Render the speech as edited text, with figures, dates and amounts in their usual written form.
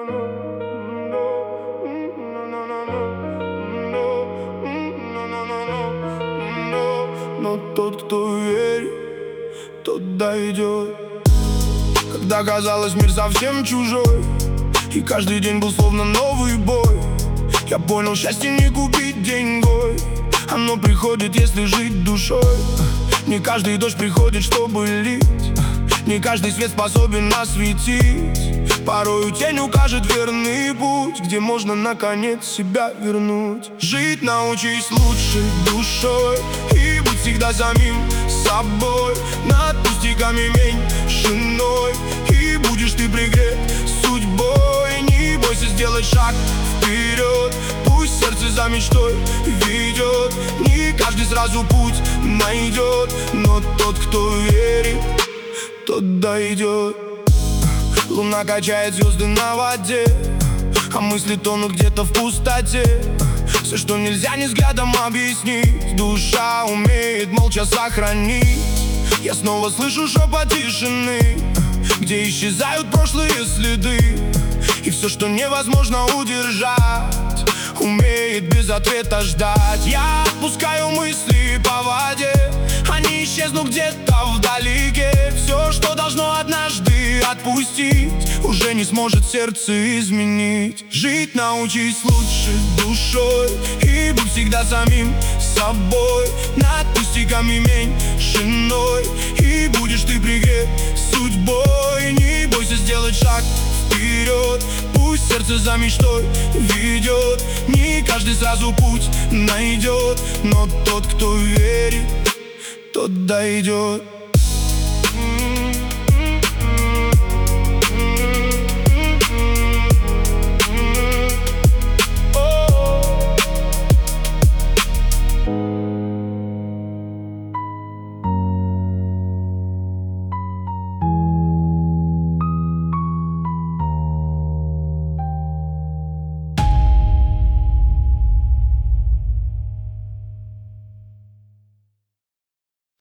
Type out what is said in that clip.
Но тот, кто верит, тот дойдет. Когда казалось, мир совсем чужой, и каждый день был словно новый бой, я понял, счастье не купить деньгой. Оно приходит, если жить душой. Не каждый дождь приходит, чтобы лить, не каждый свет способен осветить. Порою тень укажет верный путь, где можно наконец себя вернуть. Жить научись лучше душой и будь всегда самим собой. Над пустяками меньшиной, и будешь ты пригрет судьбой. Не бойся сделать шаг вперед, пусть сердце за мечтой ведет. Не каждый сразу путь найдет, но тот, кто верит, тот дойдет. Луна качает звезды на воде, а мысли тонут где-то в пустоте. Все, что нельзя ни взглядом объяснить, душа умеет молча сохранить. Я снова слышу шепот тишины, где исчезают прошлые следы. И все, что невозможно удержать, умеет без ответа ждать. Я отпускаю мысли по воде, они исчезнут где-то вдалеке. Все, что должно однажды отпустить, уже не сможет сердце изменить. Жить научись лучше душой и будь всегда самим собой. Над пустяками меньшиной, и будешь ты пригрет судьбой. Не бойся сделать шаг вперед, пусть сердце за мечтой ведет. Не каждый сразу путь найдет, но тот, кто верит, тот дойдет.